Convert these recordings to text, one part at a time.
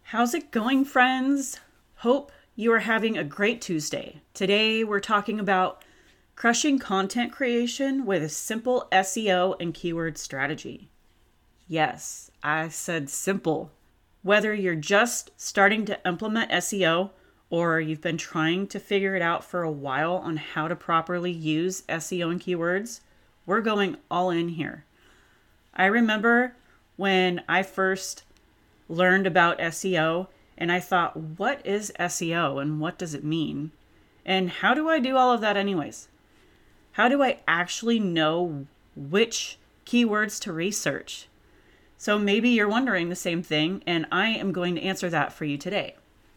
How's it going, friends? Hope you are having a great Tuesday. Today, we're talking about crushing content creation with a simple SEO and keyword strategy. Yes, I said simple. Whether you're just starting to implement SEO or you've been trying to figure it out for a while on how to properly use SEO and keywords, we're going all in here. I remember when I first learned about SEO and I thought, what is SEO and what does it mean? And how do I do all of that anyways? How do I actually know which keywords to research? So maybe you're wondering the same thing, and I am going to answer that for you today.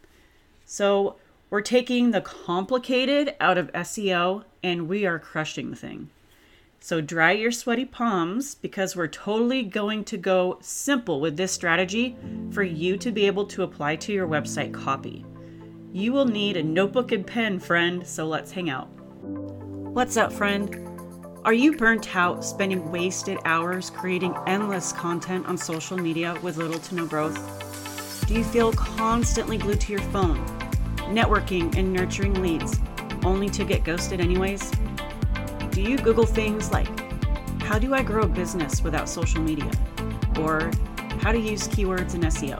So we're taking the complicated out of SEO and we are crushing the thing. So dry your sweaty palms because we're totally going to go simple with this strategy for you to be able to apply to your website copy. You will need a notebook and pen, friend, so let's hang out. What's up, friend? Are you burnt out spending wasted hours creating endless content on social media with little to no growth? Do you feel constantly glued to your phone, networking and nurturing leads, only to get ghosted anyways? Do you Google things like, how do I grow a business without social media? Or how to use keywords in SEO?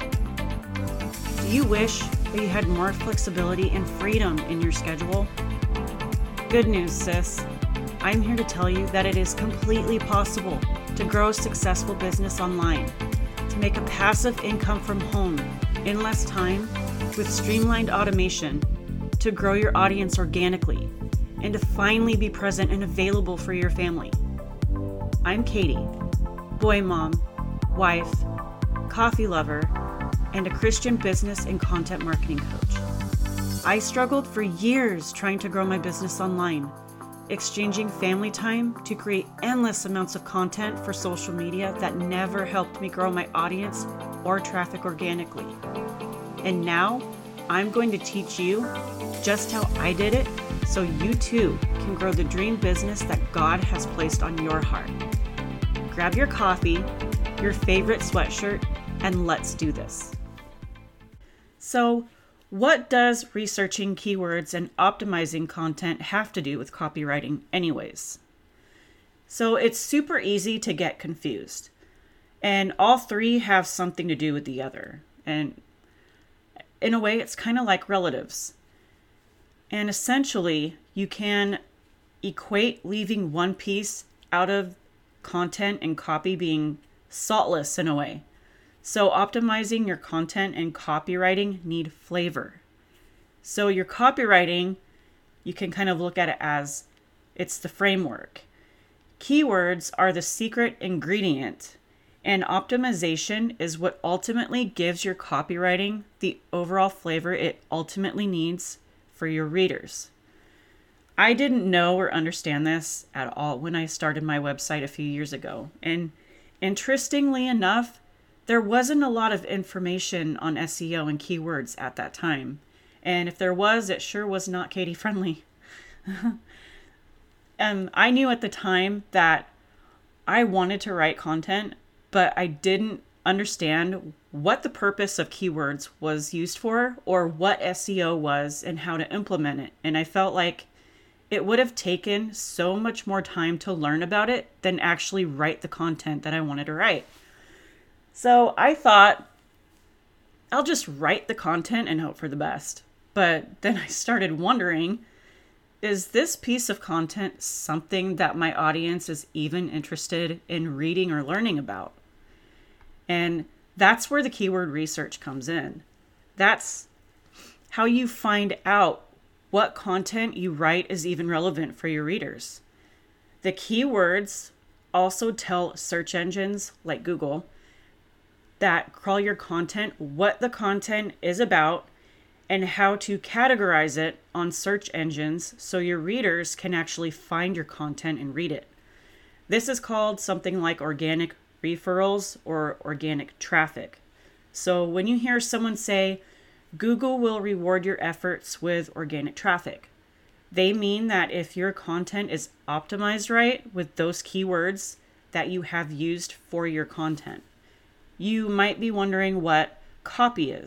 Do you wish that you had more flexibility and freedom in your schedule? Good news, sis. I'm here to tell you that it is completely possible to grow a successful business online, to make a passive income from home in less time with streamlined automation, to grow your audience organically, and to finally be present and available for your family. I'm Katie, boy mom, wife, coffee lover, and a Christian business and content marketing coach. I struggled for years trying to grow my business online, exchanging family time to create endless amounts of content for social media that never helped me grow my audience or traffic organically. And now I'm going to teach you just how I did it so you too can grow the dream business that God has placed on your heart. Grab your coffee, your favorite sweatshirt, and let's do this. So, what does researching keywords and optimizing content have to do with copywriting anyways? So it's super easy to get confused, and all three have something to do with the other. And in a way, it's kind of like relatives. And essentially, you can equate leaving one piece out of content and copy being saltless in a way. So optimizing your content and copywriting need flavor. So your copywriting, you can kind of look at it as it's the framework. Keywords are the secret ingredient, and optimization is what ultimately gives your copywriting the overall flavor it ultimately needs for your readers. I didn't know or understand this at all when I started my website a few years ago. And interestingly enough, there wasn't a lot of information on SEO and keywords at that time. And if there was, it sure was not Katie friendly. I knew at the time that I wanted to write content, but I didn't understand what the purpose of keywords was used for or what SEO was and how to implement it. And I felt like it would have taken so much more time to learn about it than actually write the content that I wanted to write. So I thought, I'll just write the content and hope for the best. But then I started wondering, is this piece of content something that my audience is even interested in reading or learning about? And that's where the keyword research comes in. That's how you find out what content you write is even relevant for your readers. The keywords also tell search engines like Google that crawl your content what the content is about and how to categorize it on search engines so your readers can actually find your content and read it. This is called something like organic referrals or organic traffic. So when you hear someone say, Google will reward your efforts with organic traffic, they mean that if your content is optimized right with those keywords that you have used for your content. You might be wondering what copy is.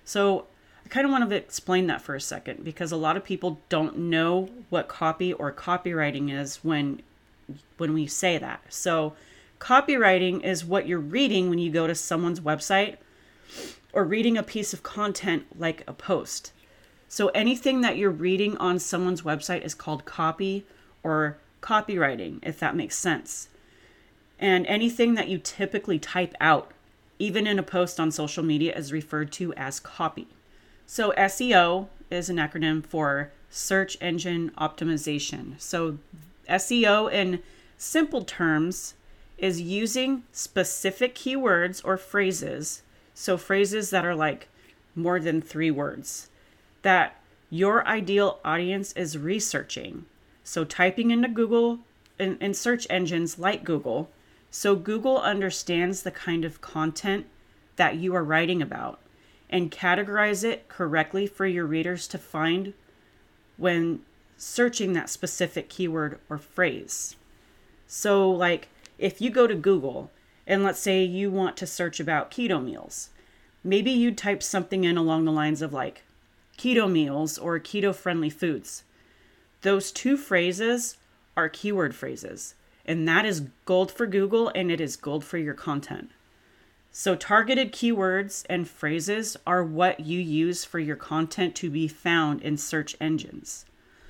So I kind of want to explain that for a second, because a lot of people don't know what copy or copywriting is when we say that. So copywriting is what you're reading when you go to someone's website or reading a piece of content like a post. So anything that you're reading on someone's website is called copy or copywriting, if that makes sense. And anything that you typically type out, even in a post on social media, is referred to as copy. So SEO is an acronym for search engine optimization. So SEO in simple terms is using specific keywords or phrases, so phrases that are like more than 3 words, that your ideal audience is researching. So typing into Google and search engines like Google, so Google understands the kind of content that you are writing about and categorize it correctly for your readers to find when searching that specific keyword or phrase. So like if you go to Google and let's say you want to search about keto meals, maybe you type something in along the lines of like keto meals or keto friendly foods. Those 2 phrases are keyword phrases, and that is gold for Google and it is gold for your content. So targeted keywords and phrases are what you use for your content to be found in search engines.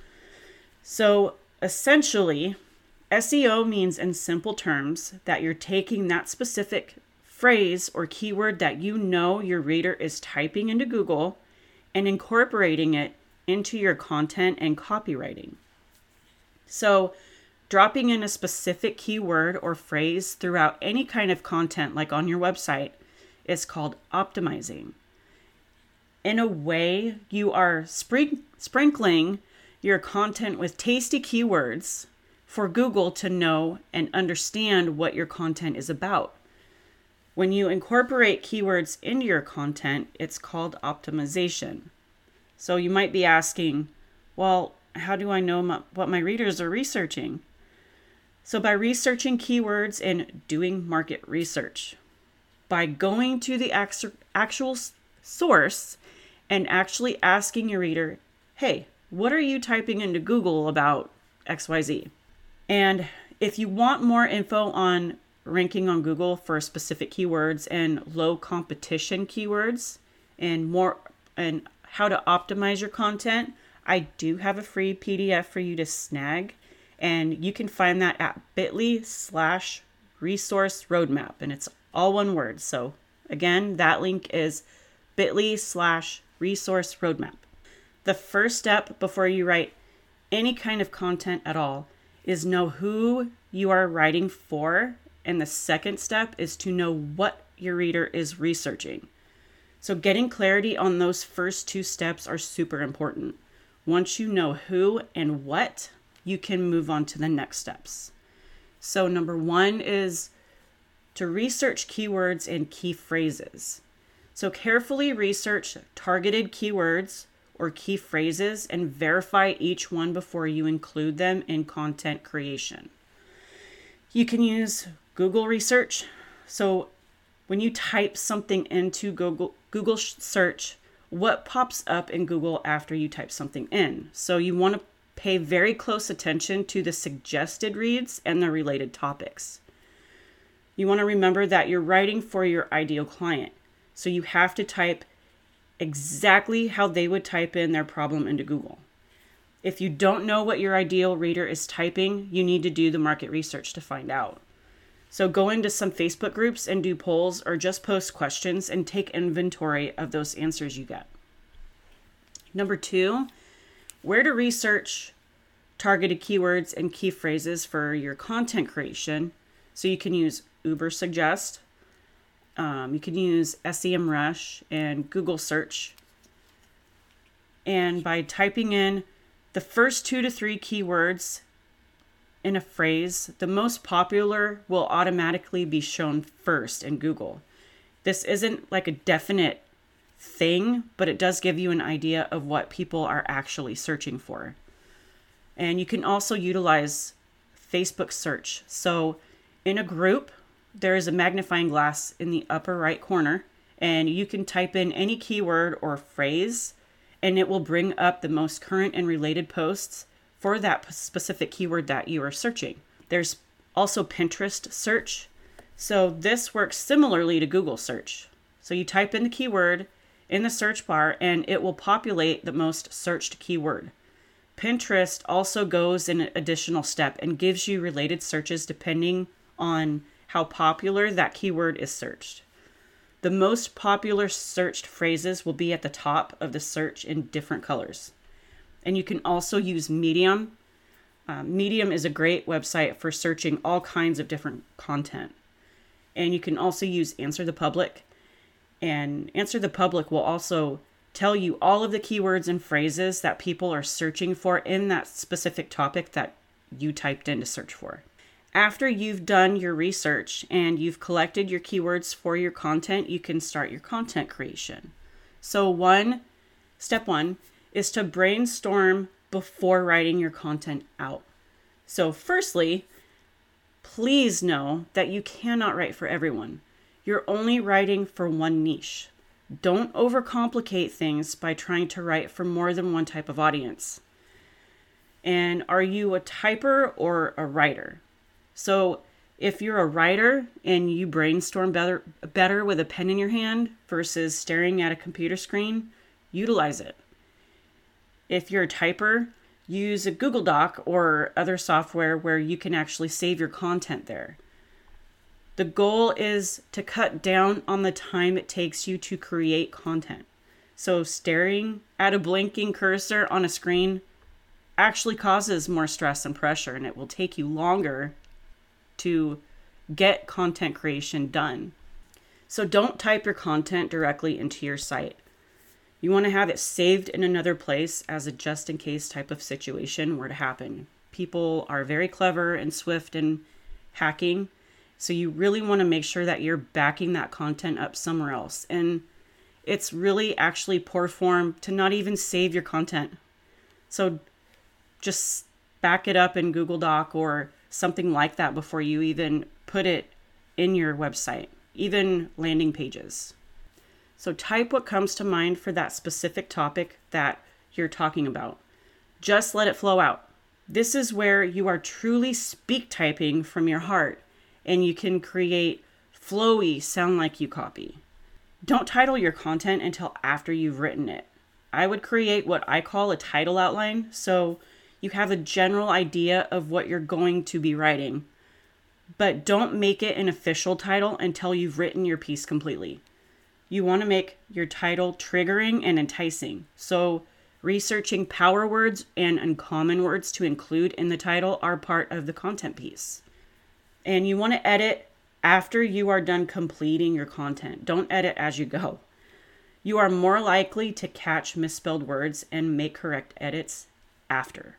So essentially, SEO means in simple terms that you're taking that specific phrase or keyword that you know your reader is typing into Google and incorporating it into your content and copywriting. So dropping in a specific keyword or phrase throughout any kind of content, like on your website, is called optimizing. In a way, you are sprinkling your content with tasty keywords for Google to know and understand what your content is about. When you incorporate keywords into your content, it's called optimization. So you might be asking, well, how do I know what my readers are researching? So by researching keywords and doing market research, by going to the actual source and actually asking your reader, hey, what are you typing into Google about XYZ? And if you want more info on ranking on Google for specific keywords and low competition keywords and how to optimize your content, I do have a free PDF for you to snag. And you can find that at bit.ly/resource roadmap. And it's all one word. So again, that link is bit.ly/resource roadmap. The first step before you write any kind of content at all is know who you are writing for. And the second step is to know what your reader is researching. So getting clarity on those first 2 steps are super important. Once you know who and what, you can move on to the next steps. So number 1 is to research keywords and key phrases. So carefully research targeted keywords or key phrases and verify each one before you include them in content creation. You can use Google research. So when you type something into Google search, what pops up in Google after you type something in? So you want to pay very close attention to the suggested reads and the related topics. You want to remember that you're writing for your ideal client. So you have to type exactly how they would type in their problem into Google. If you don't know what your ideal reader is typing, you need to do the market research to find out. So go into some Facebook groups and do polls or just post questions and take inventory of those answers you get. Number 2, where to research targeted keywords and key phrases for your content creation. So you can use Ubersuggest, you can use SEMrush and Google search. And by typing in the first 2 to 3 keywords in a phrase, the most popular will automatically be shown first in Google. This isn't like a definite thing, but it does give you an idea of what people are actually searching for. And you can also utilize Facebook search. So in a group, there is a magnifying glass in the upper right corner, and you can type in any keyword or phrase, and it will bring up the most current and related posts for that specific keyword that you are searching. There's also Pinterest search. So this works similarly to Google search. So you type in the keyword in the search bar and it will populate the most searched keyword. Pinterest also goes an additional step and gives you related searches depending on how popular that keyword is searched. The most popular searched phrases will be at the top of the search in different colors. And you can also use Medium. Medium is a great website for searching all kinds of different content. And you can also use Answer the Public. And Answer the Public will also tell you all of the keywords and phrases that people are searching for in that specific topic that you typed in to search for. After you've done your research and you've collected your keywords for your content, you can start your content creation. So step one is to brainstorm before writing your content out. So firstly, please know that you cannot write for everyone. You're only writing for one niche. Don't overcomplicate things by trying to write for more than one type of audience. And are you a typer or a writer? So if you're a writer and you brainstorm better with a pen in your hand versus staring at a computer screen, utilize it. If you're a typer, use a Google Doc or other software where you can actually save your content there. The goal is to cut down on the time it takes you to create content. So staring at a blinking cursor on a screen actually causes more stress and pressure, and it will take you longer to get content creation done. So don't type your content directly into your site. You want to have it saved in another place as a just-in-case type of situation were to happen. People are very clever and swift in hacking, so you really want to make sure that you're backing that content up somewhere else. And it's really actually poor form to not even save your content. So just back it up in Google Doc or something like that before you even put it in your website, even landing pages. So type what comes to mind for that specific topic that you're talking about. Just let it flow out. This is where you are truly speak typing from your heart and you can create flowy, sound like you copy. Don't title your content until after you've written it. I would create what I call a title outline, so you have a general idea of what you're going to be writing, but don't make it an official title until you've written your piece completely. You want to make your title triggering and enticing. So researching power words and uncommon words to include in the title are part of the content piece. And you want to edit after you are done completing your content. Don't edit as you go. You are more likely to catch misspelled words and make correct edits after.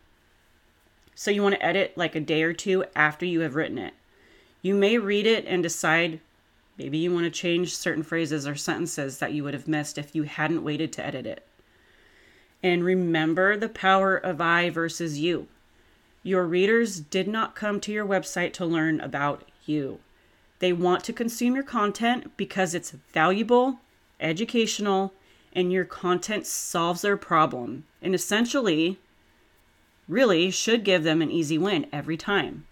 So you want to edit like a day or two after you have written it. You may read it and decide maybe you want to change certain phrases or sentences that you would have missed if you hadn't waited to edit it. And remember the power of I versus you. Your readers did not come to your website to learn about you. They want to consume your content because it's valuable, educational, and your content solves their problem. And essentially, really should give them an easy win every time.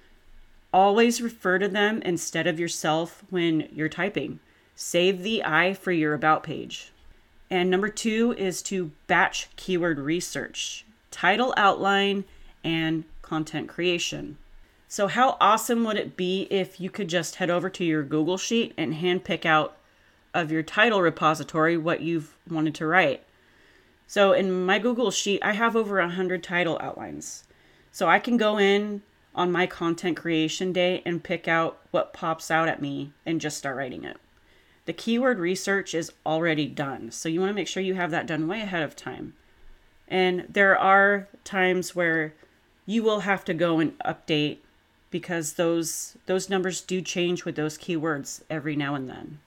Always refer to them instead of yourself when you're typing. Save the I for your about page. And number 2 is to batch keyword research, title outline, and content creation. So how awesome would it be if you could just head over to your Google Sheet and handpick out of your title repository what you've wanted to write? So in my Google Sheet, I have over 100 title outlines. So I can go in on my content creation day and pick out what pops out at me and just start writing it. The keyword research is already done. So you want to make sure you have that done way ahead of time. And there are times where you will have to go and update because those numbers do change with those keywords every now and then.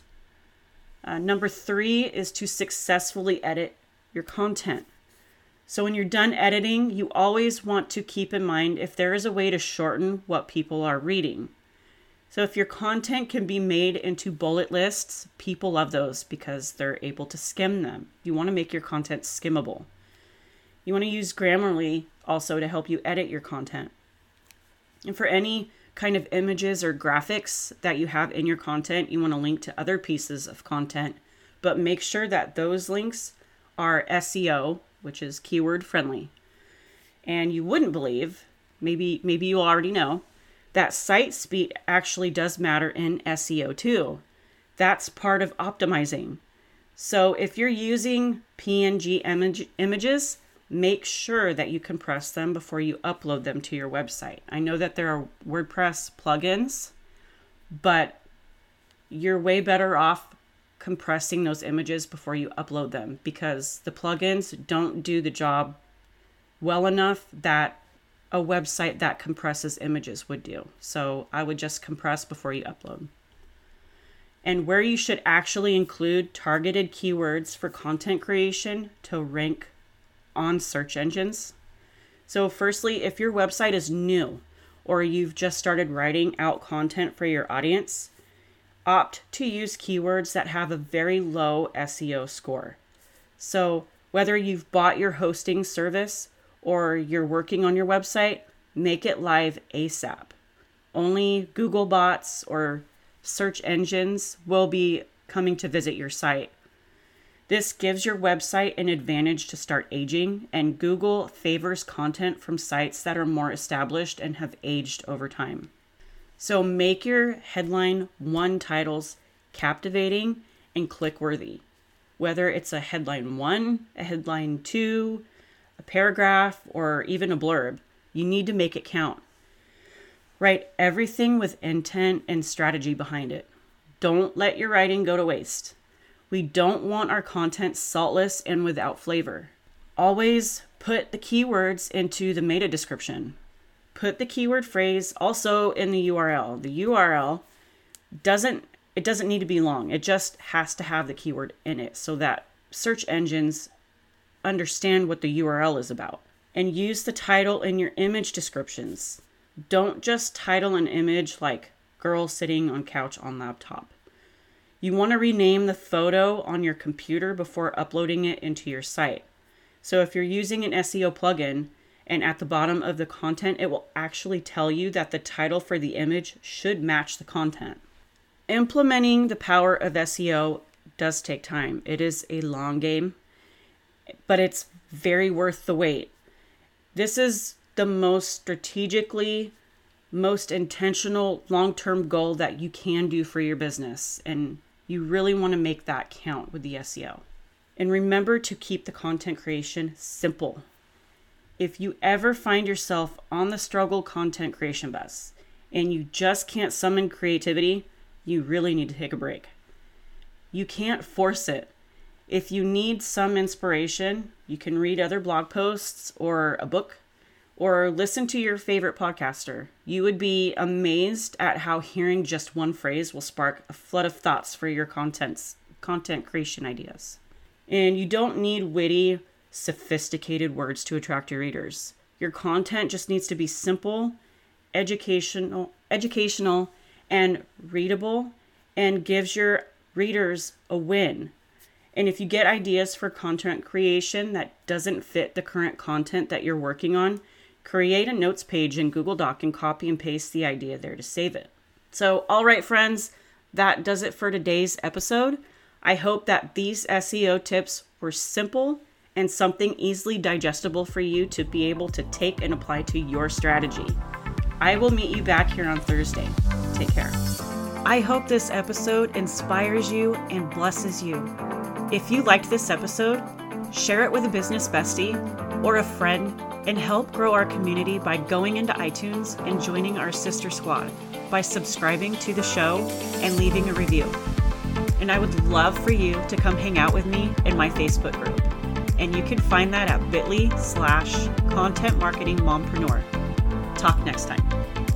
Number 3 is to successfully edit your content. So when you're done editing, you always want to keep in mind if there is a way to shorten what people are reading. So if your content can be made into bullet lists, people love those because they're able to skim them. You want to make your content skimmable. You want to use Grammarly also to help you edit your content. And for any kind of images or graphics that you have in your content, you want to link to other pieces of content, but make sure that those links are SEO, which is keyword friendly. And you wouldn't believe, maybe you already know, that site speed actually does matter in SEO too. That's part of optimizing. So if you're using PNG images, make sure that you compress them before you upload them to your website. I know that there are WordPress plugins, but you're way better off compressing those images before you upload them because the plugins don't do the job well enough that a website that compresses images would do. So I would just compress before you upload. And where you should actually include targeted keywords for content creation to rank on search engines. So firstly, if your website is new or you've just started writing out content for your audience, opt to use keywords that have a very low SEO score. So whether you've bought your hosting service or you're working on your website, make it live ASAP. Only Google bots or search engines will be coming to visit your site. This gives your website an advantage to start aging, and Google favors content from sites that are more established and have aged over time. So make your headline 1 titles captivating and click-worthy. Whether it's a headline 1, a headline 2, a paragraph, or even a blurb, you need to make it count. Write everything with intent and strategy behind it. Don't let your writing go to waste. We don't want our content saltless and without flavor. Always put the keywords into the meta description. Put the keyword phrase also in the URL. The URL doesn't need to be long. It just has to have the keyword in it so that search engines understand what the URL is about. And use the title in your image descriptions. Don't just title an image like girl sitting on couch on laptop. You want to rename the photo on your computer before uploading it into your site. So if you're using an SEO plugin and at the bottom of the content, it will actually tell you that the title for the image should match the content. Implementing the power of SEO does take time. It is a long game, but it's very worth the wait. This is the most strategically, most intentional long-term goal that you can do for your business. And you really want to make that count with the SEO. And remember to keep the content creation simple. If you ever find yourself on the struggle content creation bus and you just can't summon creativity, you really need to take a break. You can't force it. If you need some inspiration, you can read other blog posts or a book or listen to your favorite podcaster. You would be amazed at how hearing just one phrase will spark a flood of thoughts for your content creation ideas. And you don't need witty, sophisticated words to attract your readers. Your content just needs to be simple, educational, and readable, and gives your readers a win. And if you get ideas for content creation that doesn't fit the current content that you're working on, create a notes page in Google Doc and copy and paste the idea there to save it. So, all right, friends, that does it for today's episode. I hope that these SEO tips were simple and something easily digestible for you to be able to take and apply to your strategy. I will meet you back here on Thursday. Take care. I hope this episode inspires you and blesses you. If you liked this episode, share it with a business bestie or a friend and help grow our community by going into iTunes and joining our sister squad by subscribing to the show and leaving a review. And I would love for you to come hang out with me in my Facebook group. And you can find that at bit.ly/Content Marketing Mompreneur. Talk next time.